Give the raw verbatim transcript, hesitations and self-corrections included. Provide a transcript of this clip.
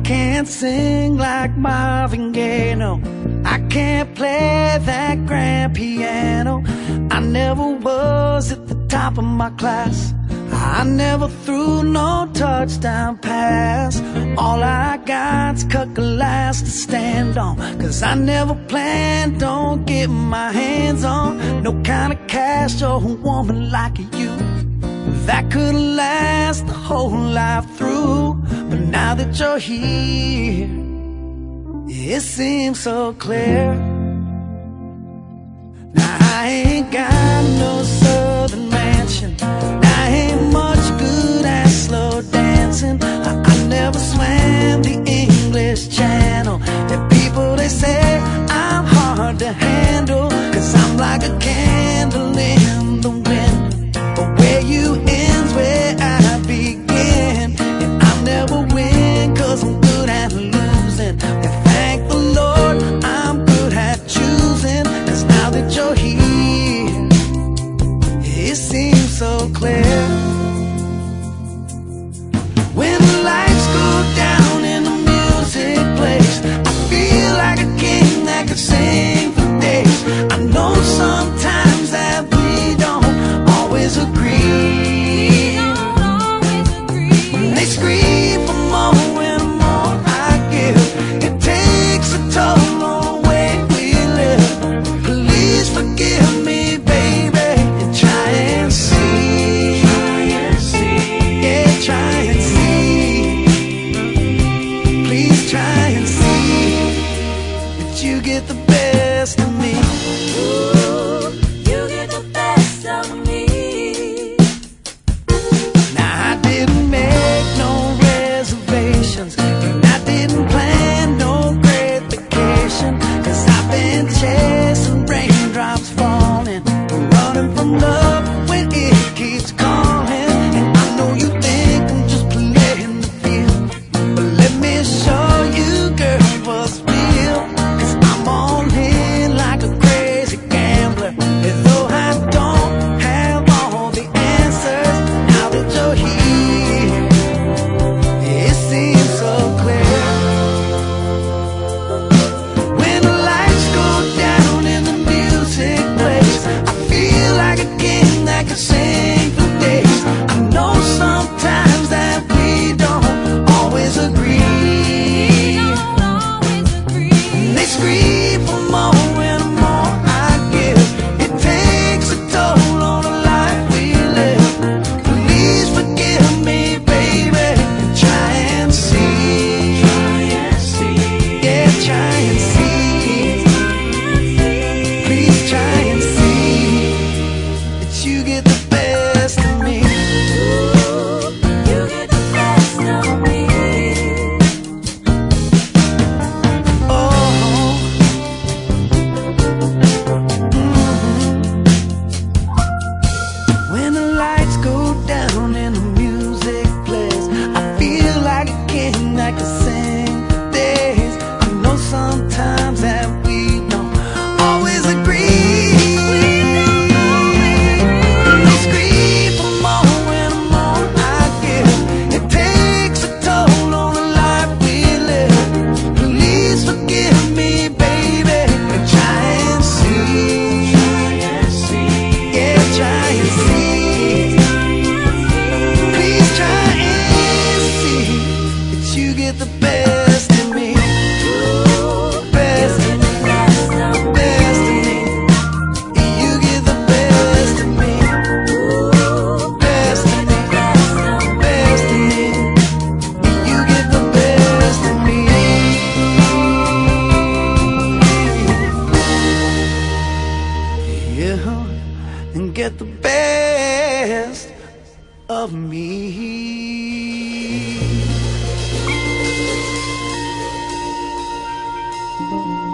can't sing like Marvin Gaye, no. I can't play that grand piano. I never was at the top of my class. I never threw no touchdown pass. All I got's cut glass to stand on, 'cause I never planned on getting my hands on no kind of cash or a woman like you that could last the whole life through. But now that you're here, it seems so clear. Now I ain't got no southern mansion, I ain't much good at slow dancing. I, I never swam the English Channel. The people, they say I'm hard to handle, 'cause I'm like a candle in the wind. But where you end's where I begin, and I'll never win 'cause I'm good at losing. And thank the Lord I'm good at choosing, 'cause now that you're here, it seems so clear. When the lights go down and the music plays, I feel like a king that could sing for days. I know sometimes that we don't always agree. When they scream for more and the more I give, it takes a toll on the way we live. Please forgive me, baby, and try and see. Yeah, try and see. Please try and see that you get the best of me. Ooh, you get the best of me. Now I didn't make no reservations, and I didn't plan no great vacation, 'cause I've been chasing raindrops falling, running from love when it keeps calling. And I know you think I'm just playing the field, but let me show you, girl, what's real. 'Cause I'm all in like a crazy gambler, and though I don't have all the answers, now that you're here, it seems so clear. When the lights go down and the music plays, I feel like a king that can sing for days. I know sometimes that we don't always agree. They scream for more and the more I give, it takes a toll on the life we live. Please forgive me, baby, and try and see. Yeah, try and see. Please try and see that you get the best of me. Ooh, you get the best of me. Oh, when the lights go down and the music plays, I feel like a king that can sing for days. I know sometimes that we don't always agree. They scream for more and the more I give, it takes a toll on the life we live. Please forgive me, baby, and try and see. Yeah, try and see. Please try and see that you get the best of me. Best of me, best of me. You get the best of me. Best of me, best of me. You get the best of me. Yeah, and get the best of me.